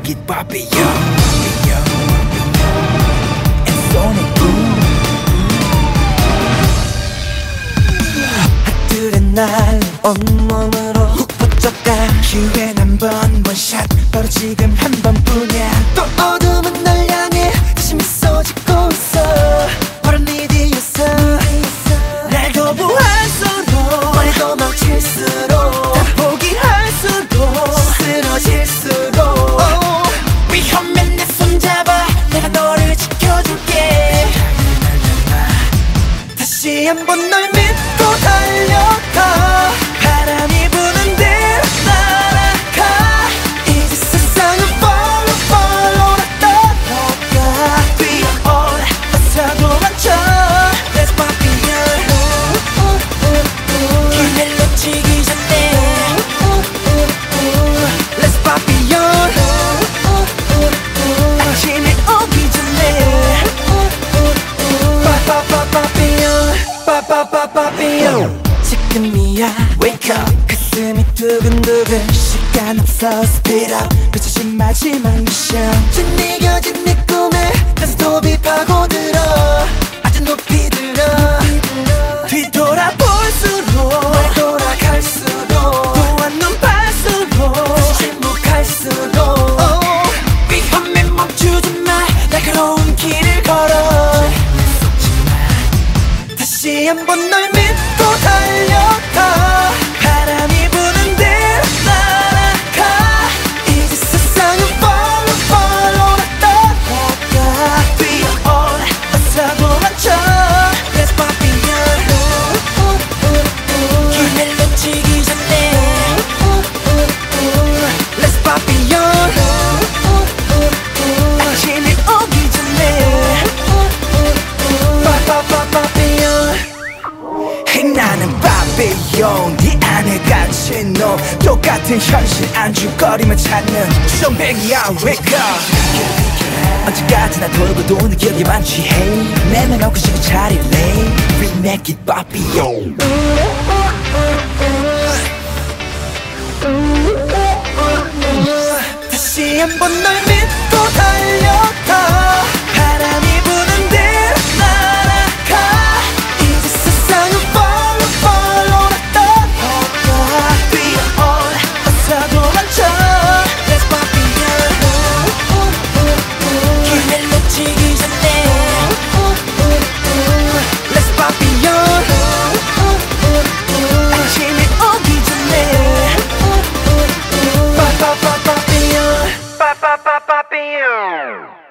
make it papillon. And sonic boom. 하늘의 날 온몸으로 훅 퍼져가. 기회는 한 번 원샷 바로 지금 한 번뿐이야. 또 어둠은 날 향해 다시 미소 짓고 있어. 바로 네 뒤에서 날 거부할수록 빨리 도망칠수록 다 포기할수록 쓰러질수록 위험해 내 손잡아 내가 너를 지켜줄게. 다시 한번 널 믿고 달려가. 바람이 부는 대로 날아가. 이제 세상은 follow follow 나 따라가. 뛰어오라 어서 도망쳐. Let's papillon. 기회를 놓치기 전에 Let's papillon. 아침이 오기 전에 papillon. papillon. 지금이야 wake up. 가슴이 두근두근. 시간 없어 speed up. 펼쳐진 마지막 미션. 짓이겨진 네 꿈에 다시 도비 파고들어. 아주 높이 들어. 뒤돌아볼수록 날 돌아갈수록 또한 눈 팔수록 다시 침묵할수록 위험해 멈추지 마. 날카로운 길을 걸어. 다시 한번 널 믿고 달려가. 바람이 부는 대로 날아가. 이제 세상은 follow follow 나 따라가. 뛰어오라 어서 도망쳐. Let's papillon. 기회를 놓치기 전에 Let's papillon. 아침이 오기 전에 papillon. 나는 papillon. 네 안에 갇힌 너. 똑같은 현실 안주거리만 찾는 조명이야 wake up. 언제까지나 돌고 도는 기억이 만취해. 내면놓고 지금 차릴래. We make it papillon. 다시 한번 널 믿고 달려가. 바람이 부는 대로 날아가. 이제 세상은 follow follow 나 따라가. 뛰어오라 어서 도망쳐. Let's papillon. 기회를 놓치기 전에 Let's papillon. 아침이 오기 전에 papillon. papillon.